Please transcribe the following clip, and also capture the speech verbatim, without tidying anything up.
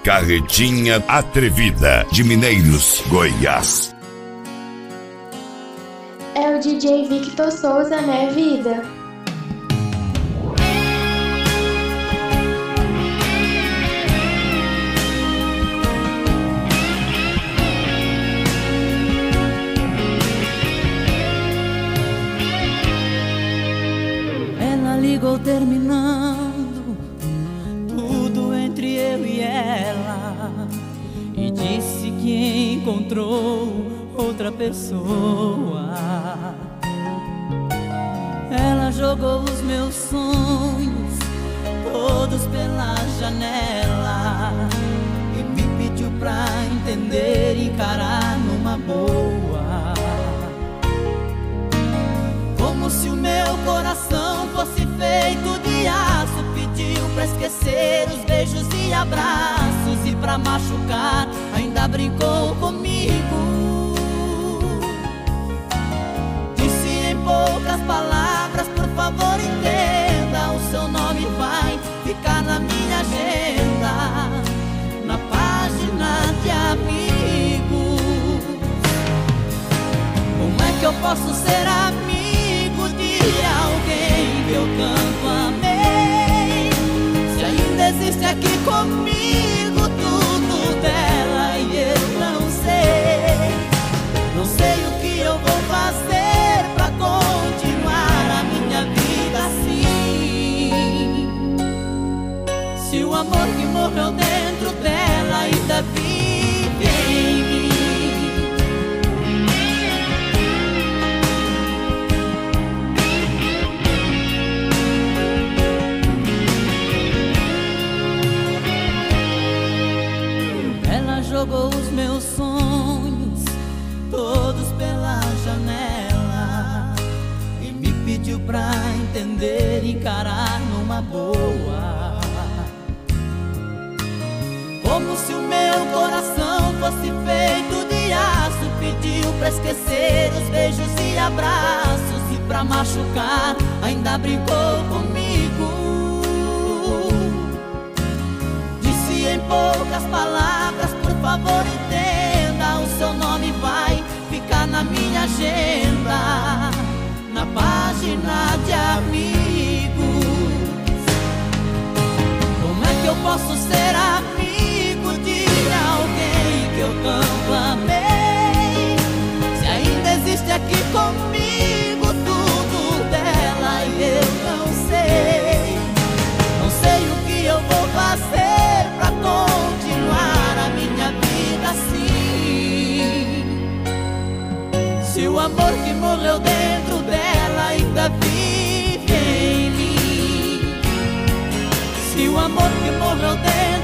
Carretinha Atrevida, de Mineiros, Goiás. É o D J Victor Souza, né, vida? Ela ligou terminando tudo entre eu e ela e disse que encontrou outra pessoa. Ela jogou os meus sonhos todos pela janela e me pediu pra entender e encarar numa boa. Como se o meu coração fosse feito de aço, pediu pra esquecer os beijos e abraços, e pra machucar ainda brincou comigo. Disse em poucas palavras: por favor entenda, o seu nome vai ficar na minha agenda, na página de amigos. Como é que eu posso ser amigo de alguém que eu tanto amei, se ainda existe aqui comigo tudo dela e eu não sei? Não sei o que eu vou fazer pra continuar a minha vida assim, se o amor que morreu dentro dela ainda vive em mim. Jogou os meus sonhos todos pela janela e me pediu pra entender e encarar numa boa. Como se o meu coração fosse feito de aço, pediu pra esquecer os beijos e abraços, e pra machucar ainda brincou comigo. Disse em poucas palavras: por favor entenda, o seu nome vai ficar na minha agenda, na página de amigos. Como é que eu posso ser amigo de alguém que eu tanto amei, se ainda existe aqui comigo tudo dela e eu não sei? Não sei o que eu vou fazer pra continuar a minha vida assim, se o amor que morreu dentro dela ainda vive em mim, se o amor que morreu dentro